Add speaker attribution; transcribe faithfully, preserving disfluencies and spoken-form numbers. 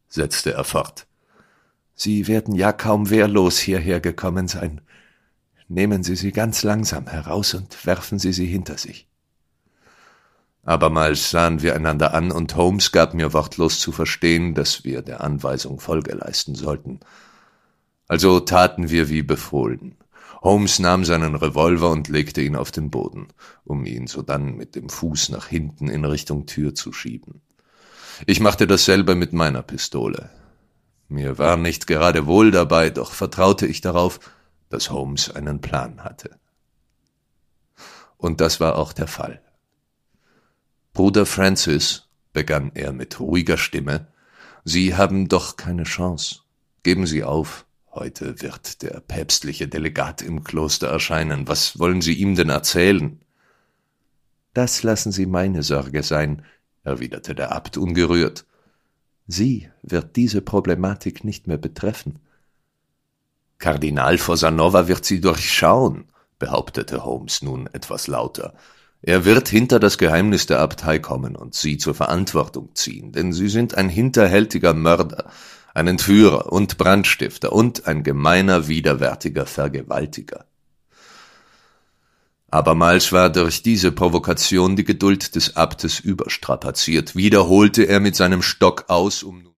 Speaker 1: setzte er fort. »Sie werden ja kaum wehrlos hierher gekommen sein. Nehmen Sie sie ganz langsam heraus und werfen Sie sie hinter sich.« Abermals sahen wir einander an, und Holmes gab mir wortlos zu verstehen, dass wir der Anweisung Folge leisten sollten. Also taten wir wie befohlen. Holmes nahm seinen Revolver und legte ihn auf den Boden, um ihn sodann mit dem Fuß nach hinten in Richtung Tür zu schieben. Ich machte dasselbe mit meiner Pistole. Mir war nicht gerade wohl dabei, doch vertraute ich darauf, dass Holmes einen Plan hatte. Und das war auch der Fall. »Bruder Francis«, begann er mit ruhiger Stimme, »Sie haben doch keine Chance. Geben Sie auf. Heute wird der päpstliche Delegat im Kloster erscheinen. Was wollen Sie ihm denn erzählen?« »Das lassen Sie meine Sorge sein«, erwiderte der Abt ungerührt. »Sie wird diese Problematik nicht mehr betreffen.« »Kardinal Fosanova wird sie durchschauen«, behauptete Holmes nun etwas lauter. »Er wird hinter das Geheimnis der Abtei kommen und Sie zur Verantwortung ziehen, denn Sie sind ein hinterhältiger Mörder, ein Entführer und Brandstifter und ein gemeiner, widerwärtiger Vergewaltiger.« Abermals war durch diese Provokation die Geduld des Abtes überstrapaziert. Wieder holte er mit seinem Stock aus, um